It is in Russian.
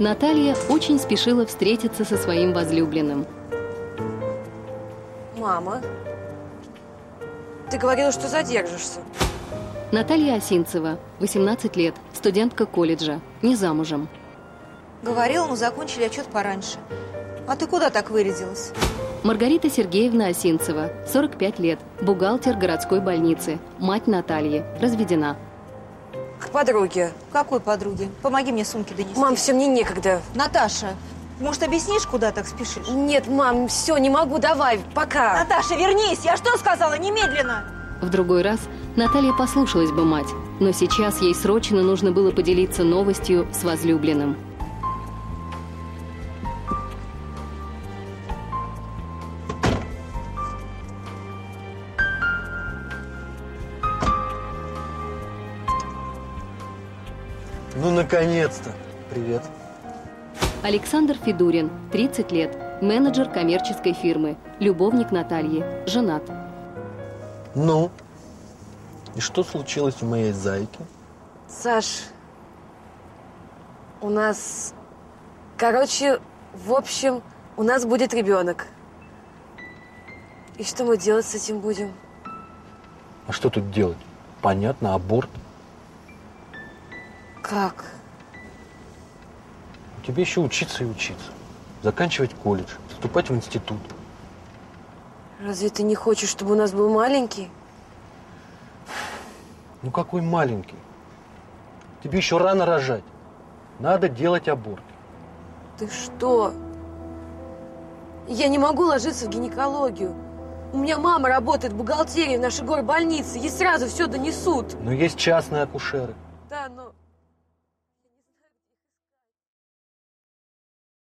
Наталья очень спешила встретиться со своим возлюбленным. Мама, ты говорила, что задержишься. Наталья Осинцева, 18 лет, студентка колледжа, не замужем. Говорила, но закончили отчет пораньше. А ты куда так вырядилась? Маргарита Сергеевна Осинцева, 45 лет, бухгалтер городской больницы, мать Натальи, разведена. К подруге. Какой подруге? Помоги мне сумки донести. Мам, все, мне некогда. Наташа, может, объяснишь, куда так спешишь? Нет, мам, все, не могу, давай, пока. Наташа, вернись! Я что сказала? Немедленно! В другой раз Наталья послушалась бы мать, но сейчас ей срочно нужно было поделиться новостью с возлюбленным. Ну, наконец-то! Привет. Александр Федурин, 30 лет, менеджер коммерческой фирмы, любовник Натальи, женат. Ну, и что случилось у моей зайки? Саш, у нас... Короче, в общем, у нас будет ребенок. И что мы делать с этим будем? А что тут делать? Понятно, аборт. Как? Тебе еще учиться и учиться. Заканчивать колледж, вступать в институт. Разве ты не хочешь, чтобы у нас был маленький? Ну какой маленький? Тебе еще рано рожать. Надо делать аборт. Ты что? Я не могу ложиться в гинекологию. У меня мама работает в бухгалтерии в нашей горбольнице. Ей сразу все донесут. Но есть частные акушеры. Да, но...